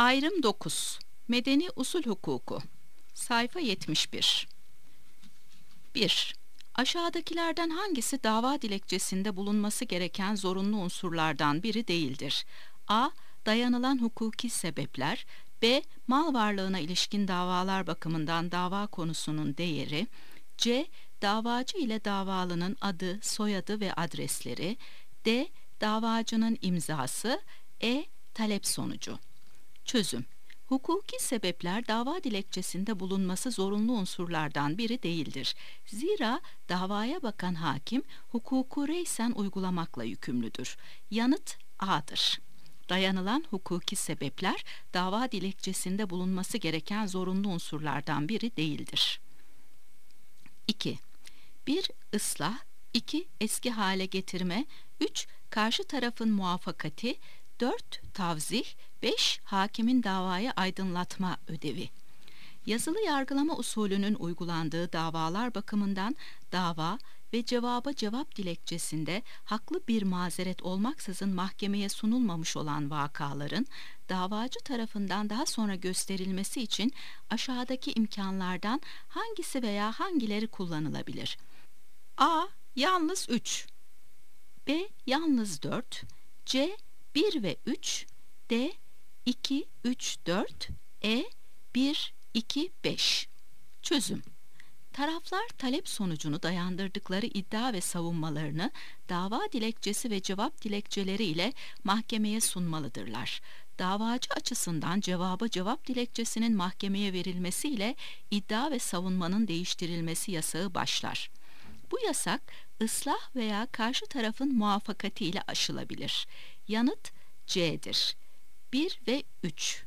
Ayrım 9. Medeni usul hukuku. Sayfa 71. 1. Aşağıdakilerden hangisi dava dilekçesinde bulunması gereken zorunlu unsurlardan biri değildir? A. Dayanılan hukuki sebepler. B. Mal varlığına ilişkin davalar bakımından dava konusunun değeri. C. Davacı ile davalının adı, soyadı ve adresleri. D. Davacının imzası. E. Talep sonucu. Çözüm. Hukuki sebepler dava dilekçesinde bulunması zorunlu unsurlardan biri değildir. Zira davaya bakan hakim hukuku reysen uygulamakla yükümlüdür. Yanıt A'dır. Dayanılan hukuki sebepler dava dilekçesinde bulunması gereken zorunlu unsurlardan biri değildir. 2. 1. Islah. 2. Eski hale getirme. 3. Karşı tarafın muvaffakati. 4. Tavzih. 5. Hakimin davayı aydınlatma ödevi. Yazılı yargılama usulünün uygulandığı davalar bakımından dava ve cevaba cevap dilekçesinde haklı bir mazeret olmaksızın mahkemeye sunulmamış olan vakaların davacı tarafından daha sonra gösterilmesi için aşağıdaki imkanlardan hangisi veya hangileri kullanılabilir? A. Yalnız 3. B. Yalnız 4. C. 1 ve 3. D. 2, 3, 4. E. 1, 2, 5. Çözüm. Taraflar talep sonucunu dayandırdıkları iddia ve savunmalarını dava dilekçesi ve cevap dilekçeleri ile mahkemeye sunmalıdırlar. Davacı açısından cevaba cevap dilekçesinin mahkemeye verilmesiyle iddia ve savunmanın değiştirilmesi yasağı başlar. Bu yasak ıslah veya karşı tarafın muvaffakati ile aşılabilir. Yanıt C'dir. 1 ve 3.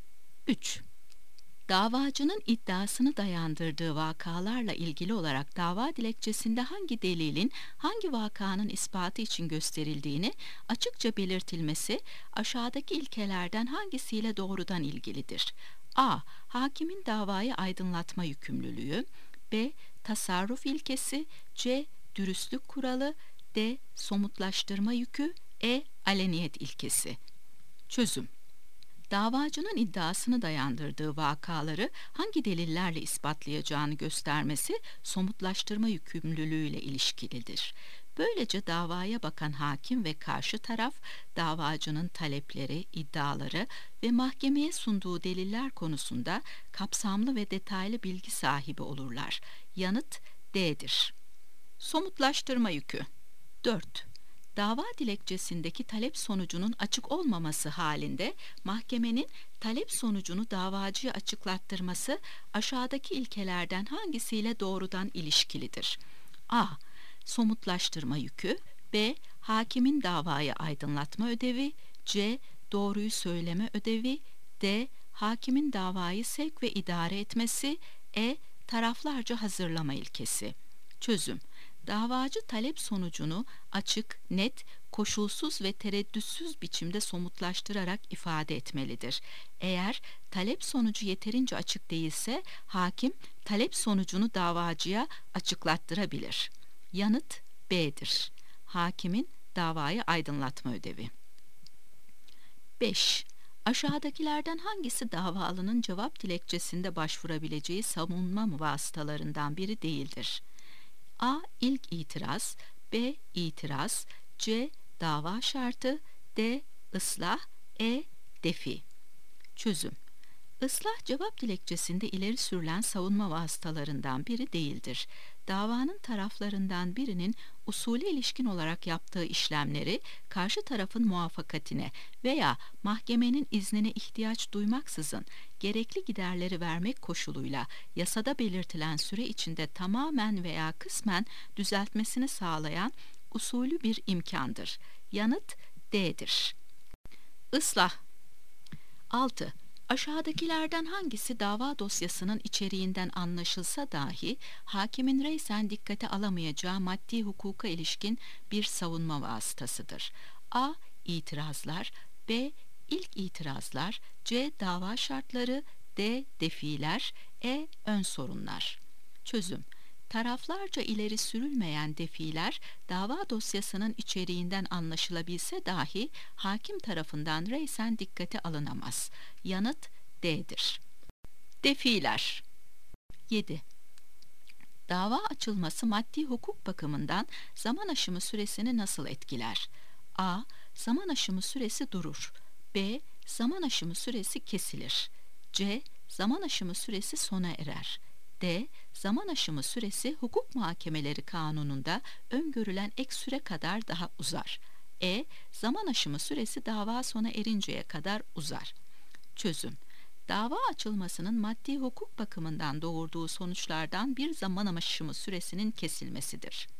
3. Davacının iddiasını dayandırdığı vakalarla ilgili olarak dava dilekçesinde hangi delilin hangi vakanın ispatı için gösterildiğini açıkça belirtilmesi aşağıdaki ilkelerden hangisiyle doğrudan ilgilidir? A. Hakimin davayı aydınlatma yükümlülüğü. B. Tasarruf ilkesi. C. Dürüstlük kuralı. D. Somutlaştırma yükü. E. Aleniyet ilkesi. Çözüm. Davacının iddiasını dayandırdığı vakaları hangi delillerle ispatlayacağını göstermesi somutlaştırma yükümlülüğüyle ilişkilidir. Böylece davaya bakan hakim ve karşı taraf davacının talepleri, iddiaları ve mahkemeye sunduğu deliller konusunda kapsamlı ve detaylı bilgi sahibi olurlar. Yanıt D'dir. Somutlaştırma yükü. 4. Dava dilekçesindeki talep sonucunun açık olmaması halinde mahkemenin talep sonucunu davacıya açıklattırması aşağıdaki ilkelerden hangisiyle doğrudan ilişkilidir? A. Somutlaştırma yükü. B. Hakimin davayı aydınlatma ödevi. C. Doğruyu söyleme ödevi. D. Hakimin davayı sevk ve idare etmesi. E. Taraflarca hazırlama ilkesi. Çözüm. Davacı talep sonucunu açık, net, koşulsuz ve tereddütsüz biçimde somutlaştırarak ifade etmelidir. Eğer talep sonucu yeterince açık değilse hakim talep sonucunu davacıya açıklattırabilir. Yanıt B'dir. Hakimin davayı aydınlatma ödevi. 5. Aşağıdakilerden hangisi davalının cevap dilekçesinde başvurabileceği savunma vasıtalarından biri değildir? A. İlk itiraz. B. İtiraz. C. Dava şartı. D. Islah. E. Defi. Çözüm. Islah cevap dilekçesinde ileri sürülen savunma vasıtalarından biri değildir. Davanın taraflarından birinin usule ilişkin olarak yaptığı işlemleri karşı tarafın muvaffakatine veya mahkemenin iznine ihtiyaç duymaksızın gerekli giderleri vermek koşuluyla yasada belirtilen süre içinde tamamen veya kısmen düzeltmesini sağlayan usulü bir imkandır. Yanıt D'dir. Islah. 6. Aşağıdakilerden hangisi dava dosyasının içeriğinden anlaşılsa dahi hakimin reysen dikkate alamayacağı maddi hukuka ilişkin bir savunma vasıtasıdır? A. İtirazlar. B. İlk itirazlar. C. Dava şartları. D. Defiler. E. Ön sorunlar. Çözüm. Taraflarca ileri sürülmeyen defiler dava dosyasının içeriğinden anlaşılabilse dahi hakim tarafından reysen dikkate alınamaz. Yanıt D'dir. Defiler. 7. Dava açılması maddi hukuk bakımından zaman aşımı süresini nasıl etkiler? A. Zaman aşımı süresi durur. B. Zaman aşımı süresi kesilir. C. Zaman aşımı süresi sona erer. D. Zaman aşımı süresi hukuk muhakemeleri kanununda öngörülen ek süre kadar daha uzar. E. Zaman aşımı süresi dava sona erinceye kadar uzar. Çözüm. Dava açılmasının maddi hukuk bakımından doğurduğu sonuçlardan bir zaman aşımı süresinin kesilmesidir.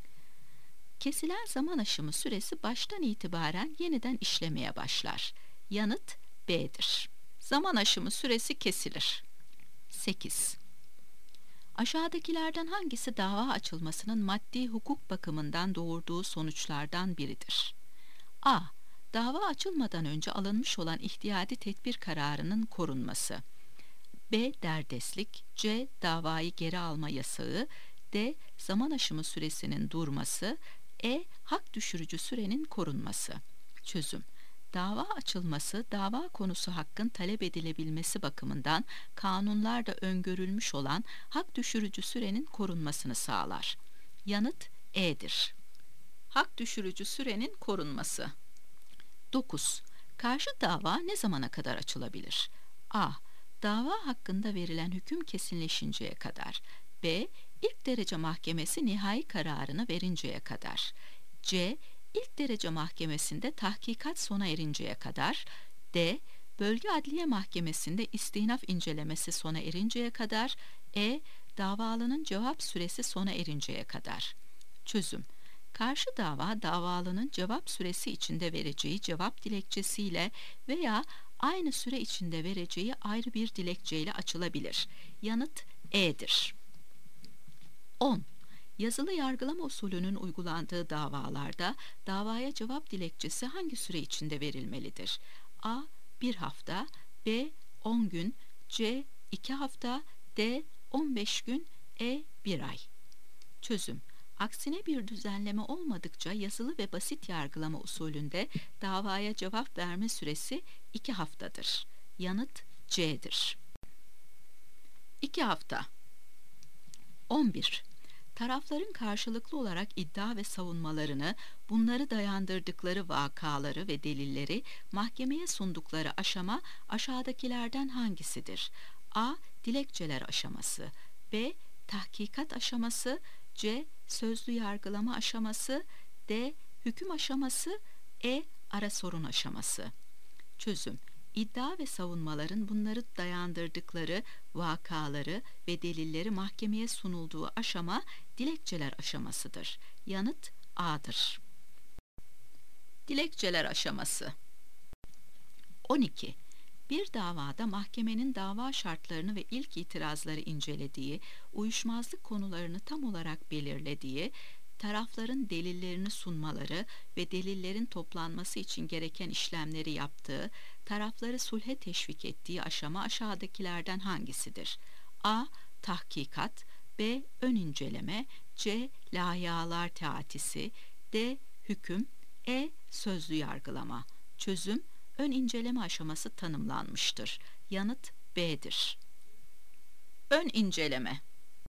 Kesilen zaman aşımı süresi baştan itibaren yeniden işlemeye başlar. Yanıt B'dir. Zaman aşımı süresi kesilir. 8. Aşağıdakilerden hangisi dava açılmasının maddi hukuk bakımından doğurduğu sonuçlardan biridir? A. Dava açılmadan önce alınmış olan ihtiyati tedbir kararının korunması. B. Derdestlik. C. Davayı geri alma yasağı. D. Zaman aşımı süresinin durması. E. Hak düşürücü sürenin korunması. Çözüm. Dava açılması, dava konusu hakkın talep edilebilmesi bakımından kanunlarda öngörülmüş olan hak düşürücü sürenin korunmasını sağlar. Yanıt E'dir. Hak düşürücü sürenin korunması. 9. Karşı dava ne zamana kadar açılabilir? A. Dava hakkında verilen hüküm kesinleşinceye kadar. B. İlk derece mahkemesi nihai kararını verinceye kadar. C. İlk derece mahkemesinde tahkikat sona erinceye kadar. D. Bölge Adliye Mahkemesi'nde istinaf incelemesi sona erinceye kadar. E. Davalının cevap süresi sona erinceye kadar. Çözüm. Karşı dava davalının cevap süresi içinde vereceği cevap dilekçesiyle veya aynı süre içinde vereceği ayrı bir dilekçeyle açılabilir. Yanıt E'dir. 10. Yazılı yargılama usulünün uygulandığı davalarda davaya cevap dilekçesi hangi süre içinde verilmelidir? A. 1 hafta. B. 10 gün. C. 2 hafta. D. 15 gün. E. 1 ay. Çözüm. Aksine bir düzenleme olmadıkça yazılı ve basit yargılama usulünde davaya cevap verme süresi 2 haftadır. Yanıt C'dir. 2 hafta. 11. Tarafların karşılıklı olarak iddia ve savunmalarını, bunları dayandırdıkları vakaları ve delilleri mahkemeye sundukları aşama aşağıdakilerden hangisidir? A. Dilekçeler aşaması. B. Tahkikat aşaması. C. Sözlü yargılama aşaması. D. Hüküm aşaması. E. Ara sorun aşaması. Çözüm. İddia ve savunmaların bunları dayandırdıkları vakaları ve delilleri mahkemeye sunulduğu aşama dilekçeler aşamasıdır. Yanıt A'dır. Dilekçeler aşaması. 12. Bir davada mahkemenin dava şartlarını ve ilk itirazları incelediği, uyuşmazlık konularını tam olarak belirlediği, tarafların delillerini sunmaları ve delillerin toplanması için gereken işlemleri yaptığı, tarafları sulhe teşvik ettiği aşama aşağıdakilerden hangisidir? A. Tahkikat. B. Ön inceleme. C. Lahialar teatisi. D. Hüküm. E. Sözlü yargılama. Çözüm. Ön inceleme aşaması tanımlanmıştır. Yanıt B'dir. Ön inceleme.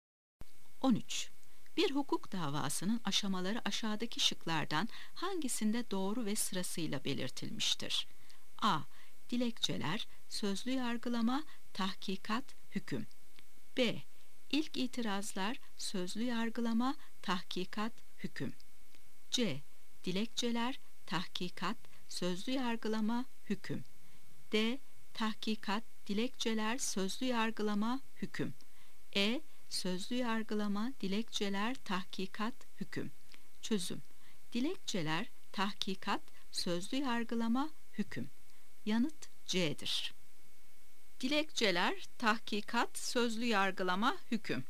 13. Bir hukuk davasının aşamaları aşağıdaki şıklardan hangisinde doğru ve sırasıyla belirtilmiştir? A. Dilekçeler, sözlü yargılama, tahkikat, hüküm. B. İlk itirazlar, sözlü yargılama, tahkikat, hüküm. C. Dilekçeler, tahkikat, sözlü yargılama, hüküm. D. Tahkikat, dilekçeler, sözlü yargılama, hüküm. E. Sözlü yargılama, dilekçeler, tahkikat, hüküm. Çözüm. Dilekçeler, tahkikat, sözlü yargılama, hüküm. Yanıt C'dir. Dilekçeler, tahkikat, sözlü yargılama, hüküm.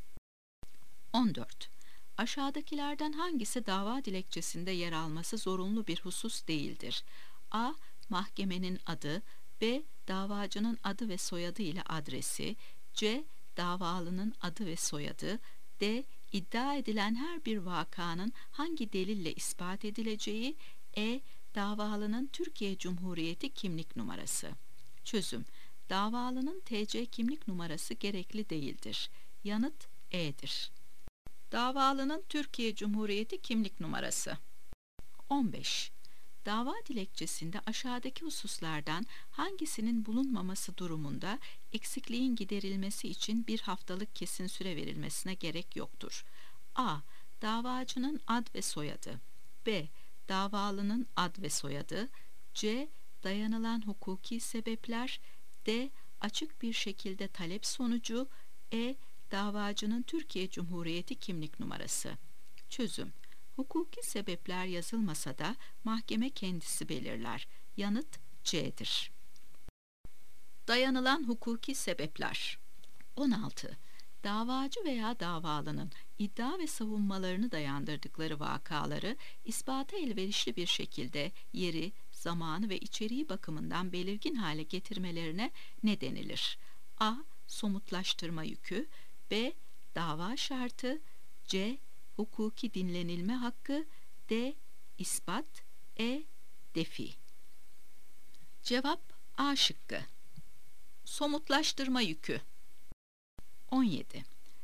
14. Aşağıdakilerden hangisi dava dilekçesinde yer alması zorunlu bir husus değildir? A. Mahkemenin adı. B. Davacının adı ve soyadı ile adresi. C. Davalının adı ve soyadı. D. İddia edilen her bir vakanın hangi delille ispat edileceği. E. Davalının Türkiye Cumhuriyeti kimlik numarası. Çözüm: davalının TC kimlik numarası gerekli değildir. Yanıt E'dir. Davalının Türkiye Cumhuriyeti kimlik numarası. 15. Dava dilekçesinde aşağıdaki hususlardan hangisinin bulunmaması durumunda eksikliğin giderilmesi için bir haftalık kesin süre verilmesine gerek yoktur? A. Davacının ad ve soyadı. B. Davalının ad ve soyadı. C. Dayanılan hukuki sebepler. D. Açık bir şekilde talep sonucu. E. Davacının Türkiye Cumhuriyeti kimlik numarası. Çözüm: hukuki sebepler yazılmasa da mahkeme kendisi belirler. Yanıt C'dir. Dayanılan hukuki sebepler. 16. Davacı veya davalının iddia ve savunmalarını dayandırdıkları vakaları ispata elverişli bir şekilde yeri, zamanı ve içeriği bakımından belirgin hale getirmelerine ne denilir? A. Somutlaştırma yükü. B. Dava şartı. C. Hukuki dinlenilme hakkı. D. İspat. E. Defi. Cevap A şıkkı. Somutlaştırma yükü. 17.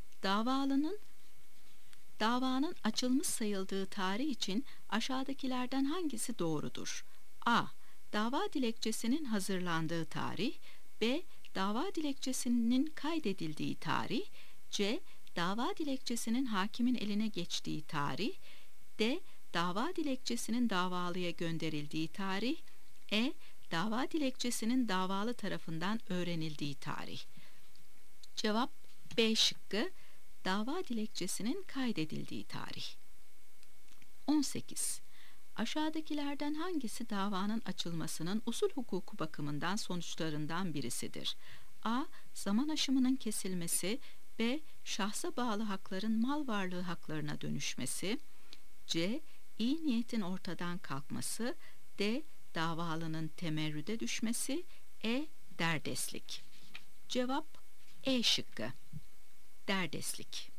Davanın açılmış sayıldığı tarih için aşağıdakilerden hangisi doğrudur? A. Dava dilekçesinin hazırlandığı tarih. B. Dava dilekçesinin kaydedildiği tarih. C. Dava dilekçesinin hakimin eline geçtiği tarih. D. Dava dilekçesinin davalıya gönderildiği tarih. E. Dava dilekçesinin davalı tarafından öğrenildiği tarih. Cevap B şıkkı. Dava dilekçesinin kaydedildiği tarih. 18. Aşağıdakilerden hangisi davanın açılmasının usul hukuku bakımından sonuçlarından birisidir? A. Zaman aşımının kesilmesi. B. Şahsa bağlı hakların mal varlığı haklarına dönüşmesi. C. İyi niyetin ortadan kalkması. D. Davalının temerrüde düşmesi. E. Derdeslik. Cevap E şıkkı. Derdeslik.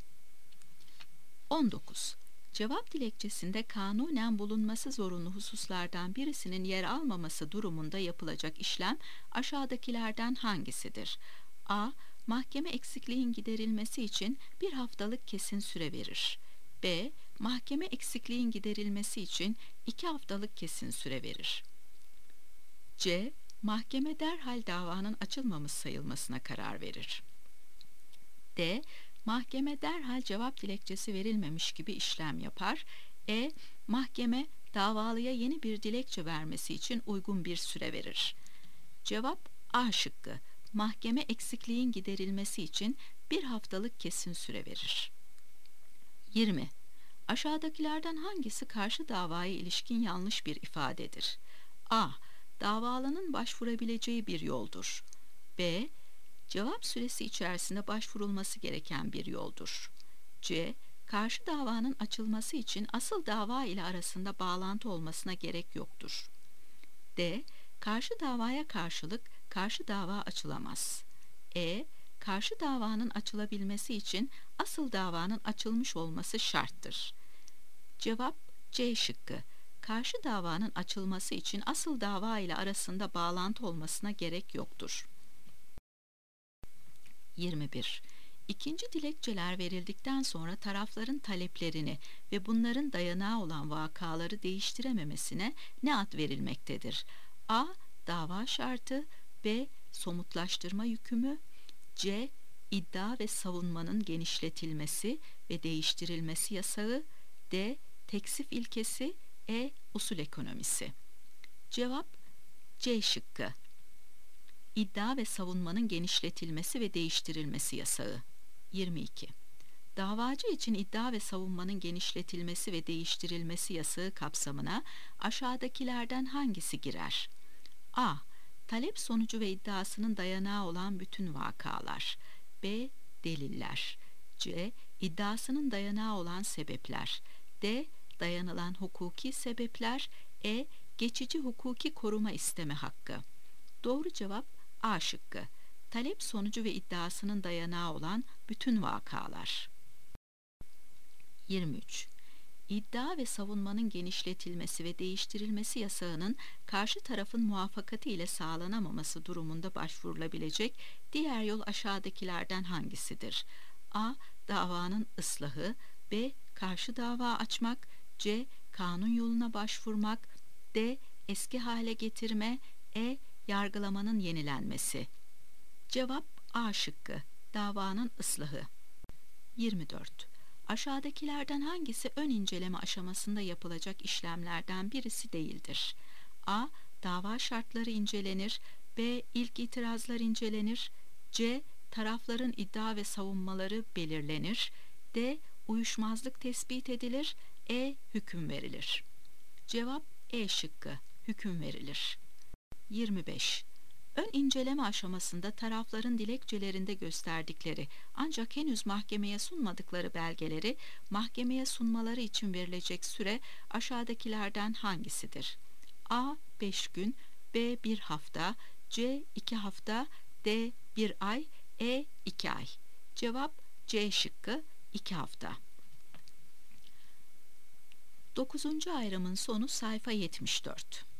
19. Cevap dilekçesinde kanunen bulunması zorunlu hususlardan birisinin yer almaması durumunda yapılacak işlem aşağıdakilerden hangisidir? A. Mahkeme eksikliğin giderilmesi için bir haftalık kesin süre verir. B. Mahkeme eksikliğin giderilmesi için 2 haftalık kesin süre verir. C. Mahkeme derhal davanın açılmamış sayılmasına karar verir. D. Mahkeme derhal cevap dilekçesi verilmemiş gibi işlem yapar. E. Mahkeme davalıya yeni bir dilekçe vermesi için uygun bir süre verir. Cevap A şıkkı. Mahkeme eksikliğin giderilmesi için bir haftalık kesin süre verir. 20. Aşağıdakilerden hangisi karşı davaya ilişkin yanlış bir ifadedir? A. Davalının başvurabileceği bir yoldur. B. Cevap süresi içerisinde başvurulması gereken bir yoldur. C. Karşı davanın açılması için asıl dava ile arasında bağlantı olmasına gerek yoktur. D. Karşı davaya karşılık karşı dava açılamaz. E. Karşı davanın açılabilmesi için asıl davanın açılmış olması şarttır. Cevap C şıkkı. Karşı davanın açılması için asıl dava ile arasında bağlantı olmasına gerek yoktur. 21. İkinci dilekçeler verildikten sonra tarafların taleplerini ve bunların dayanağı olan vakaları değiştirememesine ne ad verilmektedir? A. Dava şartı. B. Somutlaştırma yükümü. C. İddia ve savunmanın genişletilmesi ve değiştirilmesi yasağı. D. Teksif ilkesi. E. Usul ekonomisi. Cevap C şıkkı. İddia ve savunmanın genişletilmesi ve değiştirilmesi yasağı. 22. Davacı için iddia ve savunmanın genişletilmesi ve değiştirilmesi yasağı kapsamına aşağıdakilerden hangisi girer? A. Talep sonucu ve iddiasının dayanağı olan bütün vakalar. B. Deliller. C. İddiasının dayanağı olan sebepler. D. Dayanılan hukuki sebepler. E. Geçici hukuki koruma isteme hakkı. Doğru cevap A şıkkı. Talep sonucu ve iddiasının dayanağı olan bütün vakalar. 23. İddia ve savunmanın genişletilmesi ve değiştirilmesi yasağının karşı tarafın muvaffakati ile sağlanamaması durumunda başvurulabilecek diğer yol aşağıdakilerden hangisidir? A. Davanın ıslahı. B. Karşı dava açmak. C. Kanun yoluna başvurmak. D. Eski hale getirme. E. Yargılamanın yenilenmesi. Cevap A şıkkı. Davanın ıslahı. 24. Aşağıdakilerden hangisi ön inceleme aşamasında yapılacak işlemlerden birisi değildir? A. Dava şartları incelenir. B. İlk itirazlar incelenir. C. Tarafların iddia ve savunmaları belirlenir. D. Uyuşmazlık tespit edilir. E. Hüküm verilir. Cevap E şıkkı. Hüküm verilir. 25. Ön inceleme aşamasında tarafların dilekçelerinde gösterdikleri ancak henüz mahkemeye sunmadıkları belgeleri mahkemeye sunmaları için verilecek süre aşağıdakilerden hangisidir? A. 5 gün. B. 1 hafta. C. 2 hafta. D. 1 ay. E. 2 ay. Cevap C şıkkı. 2 hafta. 9. ayrımın sonu sayfa 74.